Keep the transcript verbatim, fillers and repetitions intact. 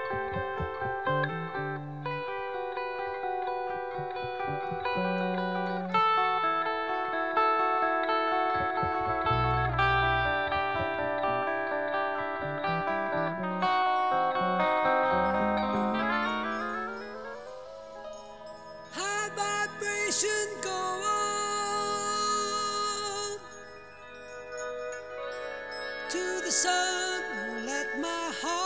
High vibration go on to the sun. Let my heart